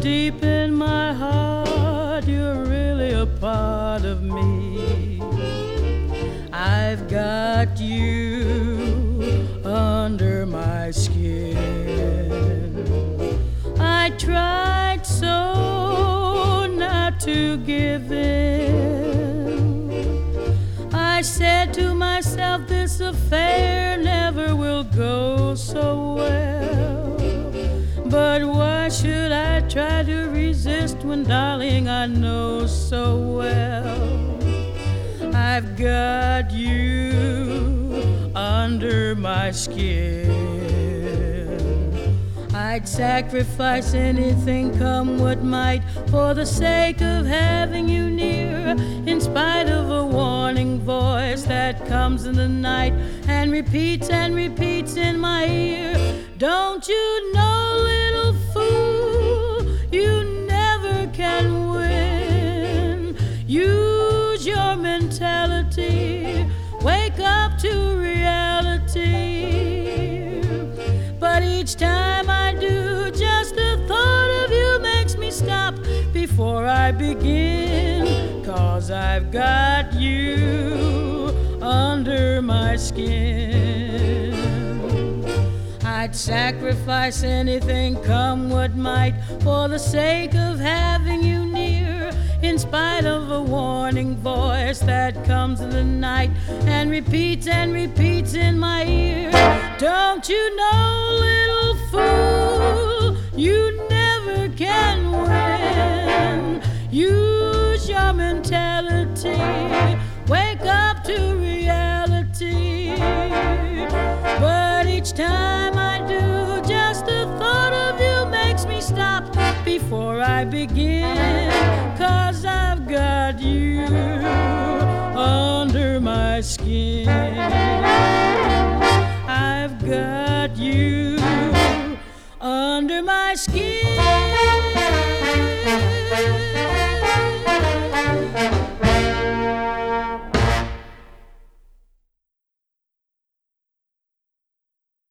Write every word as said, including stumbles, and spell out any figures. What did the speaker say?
deep in my heart, you're really a part of me. I've got you under my skin. I tried so not to give in. I said to myself, this affair never will go so well. But why should I try to resist when, darling, I know so well I've got you under my skin. I'd sacrifice anything, come what might, for the sake of having you near, in spite of a warning voice that comes in the night and repeats and repeats in my ear. Don't you know, little fool, you never can win. Use your mentality, wake up to reality. But each time I do, just the thought of you makes me stop before I begin. 'Cause I've got you under my skin. I'd sacrifice anything, come what might, for the sake of having you near, in spite of a warning voice that comes in the night and repeats and repeats in my ear. Don't you know, little fool, you never can win. Use your mentality, wake up to reality. But each time I do, just the thought of you makes me stop before I begin. 'Cause I've got you under my skin. I've got you under my skin.